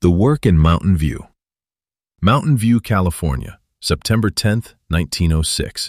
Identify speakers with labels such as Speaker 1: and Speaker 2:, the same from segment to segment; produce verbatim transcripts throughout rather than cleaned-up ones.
Speaker 1: The work in Mountain View. Mountain View, California, September tenth, nineteen oh six.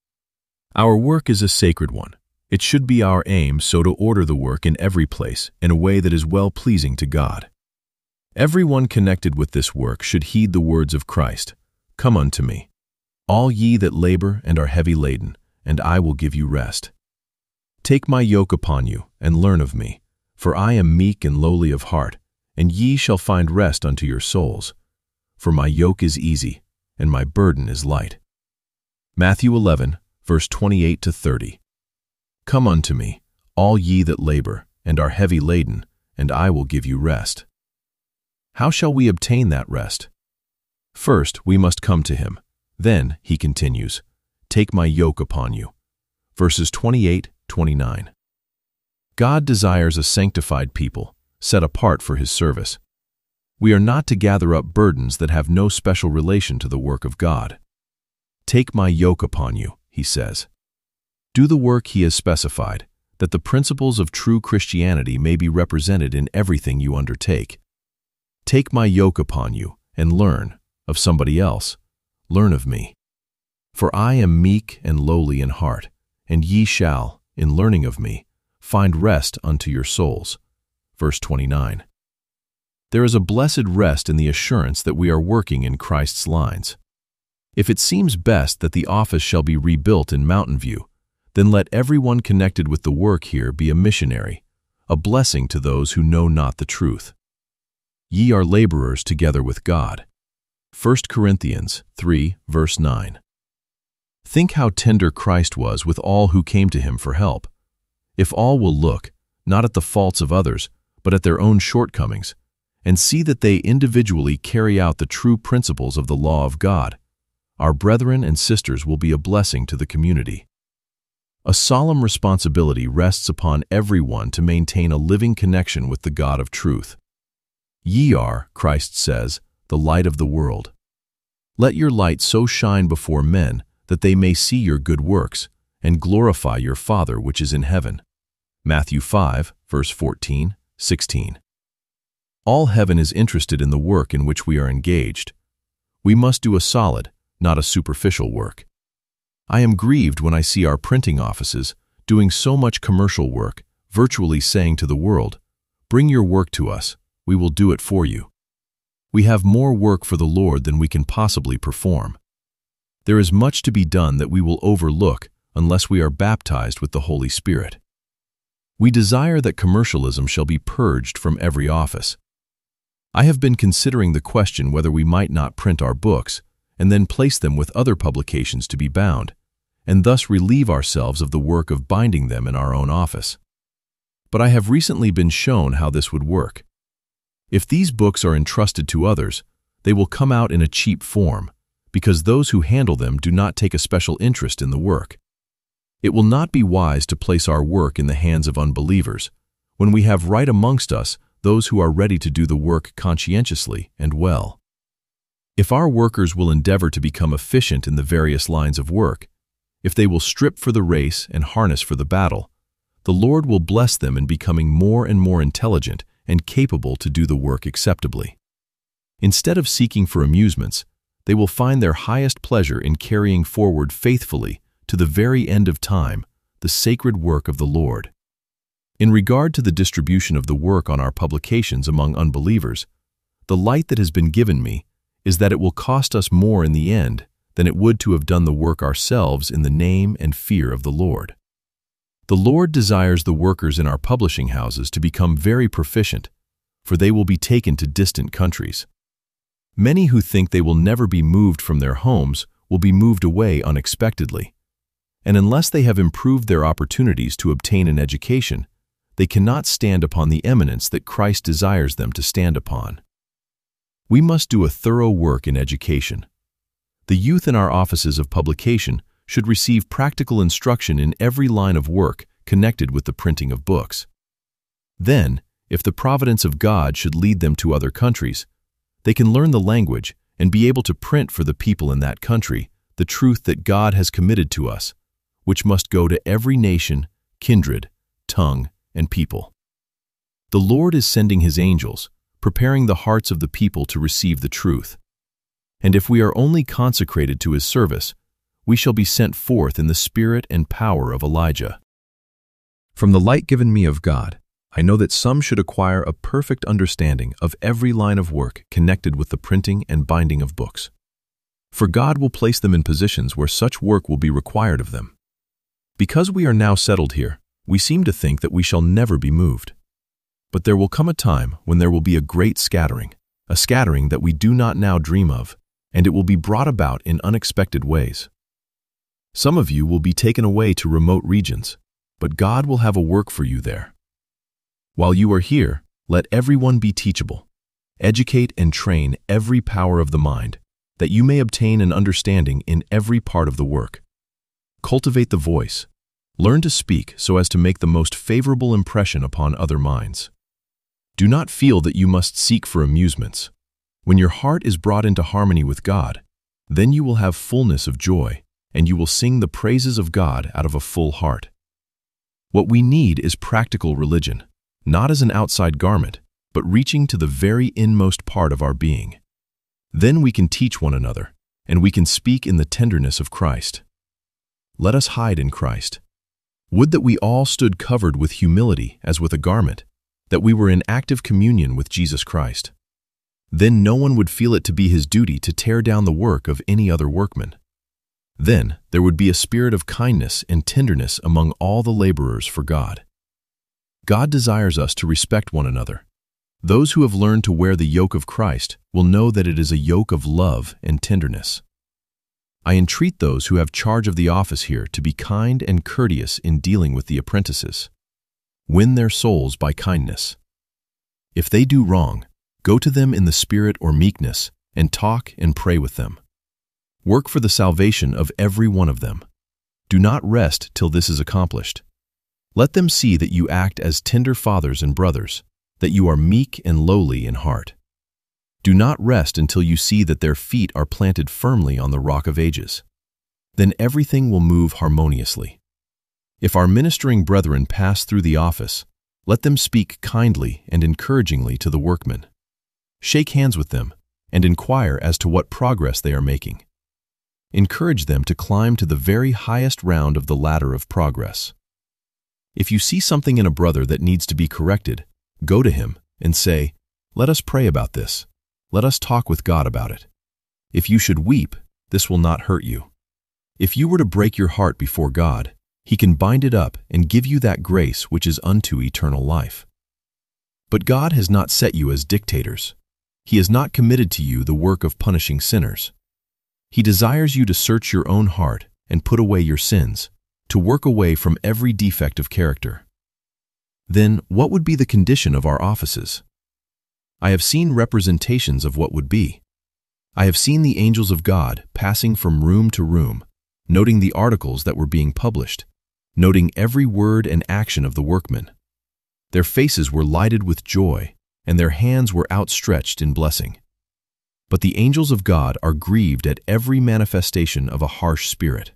Speaker 1: Our work is a sacred one. It should be our aim so to order the work in every place in a way that is well-pleasing to God. Everyone connected with this work should heed the words of Christ. Come unto me, all ye that labor and are heavy laden, and I will give you rest. Take my yoke upon you, and learn of me, for I am meek and lowly of heart, and ye shall find rest unto your souls. For my yoke is easy, and my burden is light. Matthew eleven, verse twenty-eight to thirty. Come unto me, all ye that labor and are heavy laden, and I will give you rest. How shall we obtain that rest? First, we must come to him. Then, he continues, take my yoke upon you. Verses twenty-eight, twenty-nine. God desires a sanctified people, set apart for his service. We are not to gather up burdens that have no special relation to the work of God. Take my yoke upon you, he says. Do the work he has specified, that the principles of true Christianity may be represented in everything you undertake. Take my yoke upon you, and learn of somebody else. Learn of me. For I am meek and lowly in heart, and ye shall, in learning of me, find rest unto your souls. Verse twenty-nine. There is a blessed rest in the assurance that we are working in Christ's lines. If it seems best that the office shall be rebuilt in Mountain View, then let everyone connected with the work here be a missionary, a blessing to those who know not the truth. Ye are laborers together with God. First Corinthians three, verse nine. Think how tender Christ was with all who came to him for help. If all will look, not at the faults of others, but at their own shortcomings, and see that they individually carry out the true principles of the law of God, our brethren and sisters will be a blessing to the community. A solemn responsibility rests upon everyone to maintain a living connection with the God of truth. Ye are, Christ says, the light of the world. Let your light so shine before men that they may see your good works and glorify your Father which is in heaven. Matthew five, verse fourteen, sixteen. All heaven is interested in the work in which we are engaged. We must do a solid, not a superficial work. I am grieved when I see our printing offices doing so much commercial work, virtually saying to the world, bring your work to us, we will do it for you. We have more work for the Lord than we can possibly perform. There is much to be done that we will overlook unless we are baptized with the Holy Spirit. We desire that commercialism shall be purged from every office. I have been considering the question whether we might not print our books and then place them with other publications to be bound, and thus relieve ourselves of the work of binding them in our own office. But I have recently been shown how this would work. If these books are entrusted to others, they will come out in a cheap form, because those who handle them do not take a special interest in the work. It will not be wise to place our work in the hands of unbelievers, when we have right amongst us those who are ready to do the work conscientiously and well. If our workers will endeavor to become efficient in the various lines of work, if they will strip for the race and harness for the battle, the Lord will bless them in becoming more and more intelligent and capable to do the work acceptably. Instead of seeking for amusements, they will find their highest pleasure in carrying forward faithfully to the very end of time the sacred work of the Lord. In regard to the distribution of the work on our publications among unbelievers, the light that has been given me is that it will cost us more in the end than it would to have done the work ourselves in the name and fear of the Lord. The Lord desires the workers in our publishing houses to become very proficient, for they will be taken to distant countries. Many who think they will never be moved from their homes will be moved away unexpectedly, and unless they have improved their opportunities to obtain an education, they cannot stand upon the eminence that Christ desires them to stand upon. We must do a thorough work in education. The youth in our offices of publication should receive practical instruction in every line of work connected with the printing of books. Then, if the providence of God should lead them to other countries, they can learn the language and be able to print for the people in that country the truth that God has committed to us, which must go to every nation, kindred, tongue, and people. The Lord is sending his angels, preparing the hearts of the people to receive the truth. And if we are only consecrated to his service, we shall be sent forth in the spirit and power of Elijah. From the light given me of God, I know that some should acquire a perfect understanding of every line of work connected with the printing and binding of books. For God will place them in positions where such work will be required of them. Because we are now settled here, we seem to think that we shall never be moved. But there will come a time when there will be a great scattering, a scattering that we do not now dream of, and it will be brought about in unexpected ways. Some of you will be taken away to remote regions, but God will have a work for you there. While you are here, let everyone be teachable. Educate and train every power of the mind, that you may obtain an understanding in every part of the work. Cultivate the voice. Learn to speak so as to make the most favorable impression upon other minds. Do not feel that you must seek for amusements. When your heart is brought into harmony with God, then you will have fullness of joy, and you will sing the praises of God out of a full heart. What we need is practical religion, not as an outside garment, but reaching to the very inmost part of our being. Then we can teach one another, and we can speak in the tenderness of Christ. Let us hide in Christ. Would that we all stood covered with humility as with a garment, that we were in active communion with Jesus Christ. Then no one would feel it to be his duty to tear down the work of any other workman. Then there would be a spirit of kindness and tenderness among all the laborers for God. God desires us to respect one another. Those who have learned to wear the yoke of Christ will know that it is a yoke of love and tenderness. I entreat those who have charge of the office here to be kind and courteous in dealing with the apprentices. Win their souls by kindness. If they do wrong, go to them in the spirit or meekness and talk and pray with them. Work for the salvation of every one of them. Do not rest till this is accomplished. Let them see that you act as tender fathers and brothers, that you are meek and lowly in heart. Do not rest until you see that their feet are planted firmly on the rock of ages. Then everything will move harmoniously. If our ministering brethren pass through the office, let them speak kindly and encouragingly to the workmen. Shake hands with them and inquire as to what progress they are making. Encourage them to climb to the very highest round of the ladder of progress. If you see something in a brother that needs to be corrected, go to him and say, "Let us pray about this. Let us talk with God about it." If you should weep, this will not hurt you. If you were to break your heart before God, he can bind it up and give you that grace which is unto eternal life. But God has not set you as dictators. He has not committed to you the work of punishing sinners. He desires you to search your own heart and put away your sins, to work away from every defect of character. Then what would be the condition of our offices? I have seen representations of what would be. I have seen the angels of God passing from room to room, noting the articles that were being published, noting every word and action of the workmen. Their faces were lighted with joy, and their hands were outstretched in blessing. But the angels of God are grieved at every manifestation of a harsh spirit.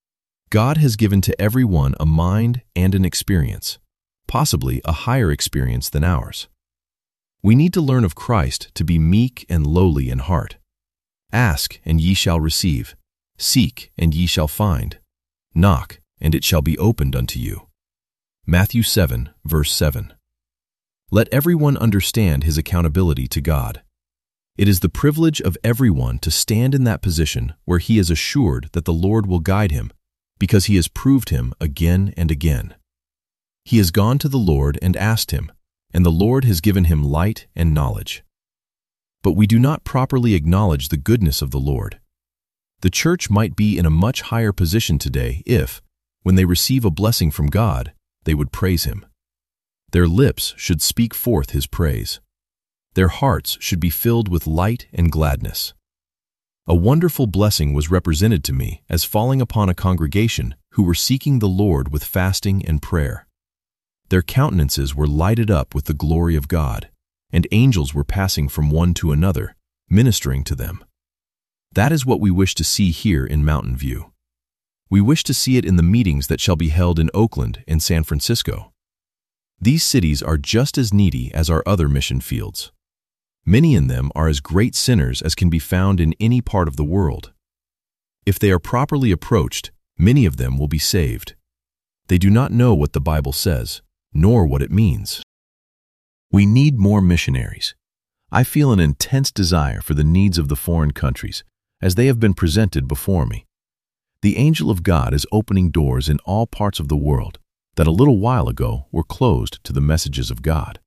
Speaker 1: God has given to every one a mind and an experience, possibly a higher experience than ours. We need to learn of Christ to be meek and lowly in heart. Ask, and ye shall receive. Seek, and ye shall find. Knock, and it shall be opened unto you. Matthew seven, verse seven. Let everyone understand his accountability to God. It is the privilege of everyone to stand in that position where he is assured that the Lord will guide him, because he has proved him again and again. He has gone to the Lord and asked him, and the Lord has given him light and knowledge. But we do not properly acknowledge the goodness of the Lord. The church might be in a much higher position today if, when they receive a blessing from God, they would praise him. Their lips should speak forth his praise. Their hearts should be filled with light and gladness. A wonderful blessing was represented to me as falling upon a congregation who were seeking the Lord with fasting and prayer. Their countenances were lighted up with the glory of God, and angels were passing from one to another, ministering to them. That is what we wish to see here in Mountain View. We wish to see it in the meetings that shall be held in Oakland and San Francisco. These cities are just as needy as our other mission fields. Many in them are as great sinners as can be found in any part of the world. If they are properly approached, many of them will be saved. They do not know what the Bible says, nor what it means. We need more missionaries. I feel an intense desire for the needs of the foreign countries, as they have been presented before me. The angel of God is opening doors in all parts of the world that a little while ago were closed to the messages of God.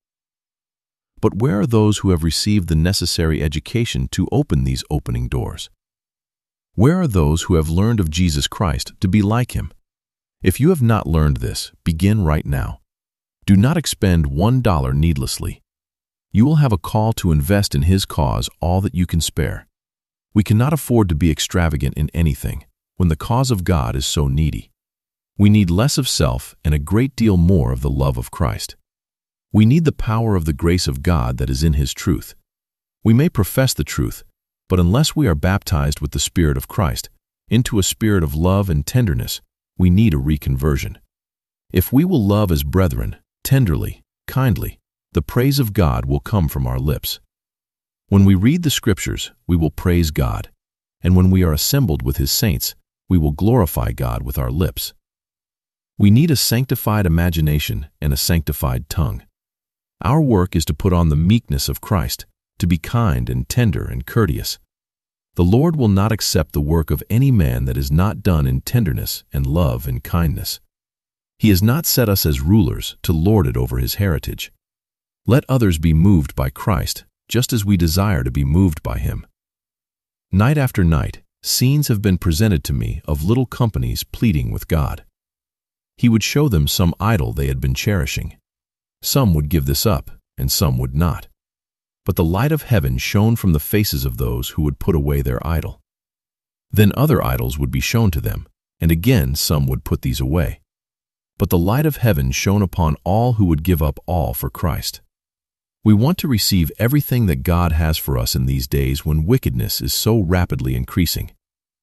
Speaker 1: But where are those who have received the necessary education to open these opening doors? Where are those who have learned of Jesus Christ to be like Him? If you have not learned this, begin right now. Do not expend one dollar needlessly. You will have a call to invest in His cause all that you can spare. We cannot afford to be extravagant in anything when the cause of God is so needy. We need less of self and a great deal more of the love of Christ. We need the power of the grace of God that is in His truth. We may profess the truth, but unless we are baptized with the Spirit of Christ into a spirit of love and tenderness, we need a reconversion. If we will love as brethren, tenderly, kindly, the praise of God will come from our lips. When we read the Scriptures, we will praise God, and when we are assembled with His saints, we will glorify God with our lips. We need a sanctified imagination and a sanctified tongue. Our work is to put on the meekness of Christ, to be kind and tender and courteous. The Lord will not accept the work of any man that is not done in tenderness and love and kindness. He has not set us as rulers to lord it over His heritage. Let others be moved by Christ, just as we desire to be moved by Him. Night after night, scenes have been presented to me of little companies pleading with God. He would show them some idol they had been cherishing. Some would give this up, and some would not. But the light of heaven shone from the faces of those who would put away their idol. Then other idols would be shown to them, and again some would put these away. But the light of heaven shone upon all who would give up all for Christ. We want to receive everything that God has for us in these days when wickedness is so rapidly increasing.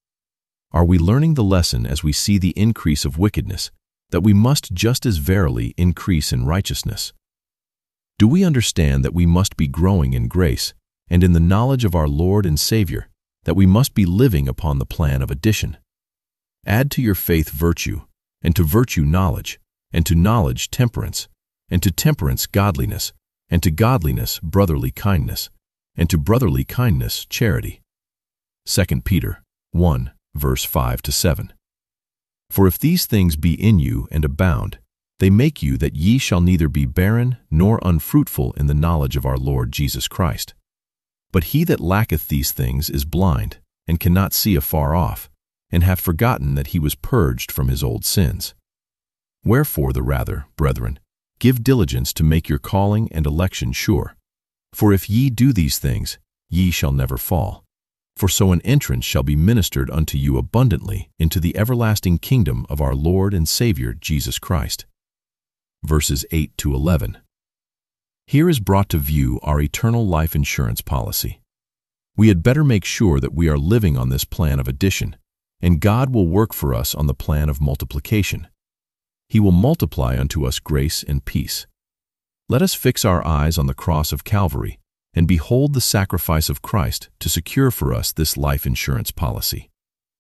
Speaker 1: Are we learning the lesson as we see the increase of wickedness, that we must just as verily increase in righteousness? Do we understand that we must be growing in grace and in the knowledge of our Lord and Savior, that we must be living upon the plan of addition? Add to your faith virtue, and to virtue knowledge, and to knowledge temperance, and to temperance godliness, and to godliness brotherly kindness, and to brotherly kindness charity. Second Peter one, verse five to seven. For if these things be in you and abound, they make you that ye shall neither be barren nor unfruitful in the knowledge of our Lord Jesus Christ. But he that lacketh these things is blind, and cannot see afar off, and hath forgotten that he was purged from his old sins. Wherefore the rather, brethren, give diligence to make your calling and election sure. For if ye do these things, ye shall never fall. For so an entrance shall be ministered unto you abundantly into the everlasting kingdom of our Lord and Savior Jesus Christ. Verses eight to eleven. Here is brought to view our eternal life insurance policy. We had better make sure that we are living on this plan of addition, and God will work for us on the plan of multiplication. He will multiply unto us grace and peace. Let us fix our eyes on the cross of Calvary and behold the sacrifice of Christ to secure for us this life insurance policy.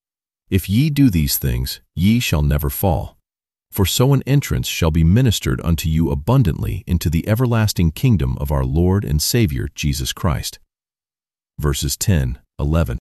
Speaker 1: If ye do these things, ye shall never fall. For so an entrance shall be ministered unto you abundantly into the everlasting kingdom of our Lord and Savior Jesus Christ. Verses ten, eleven.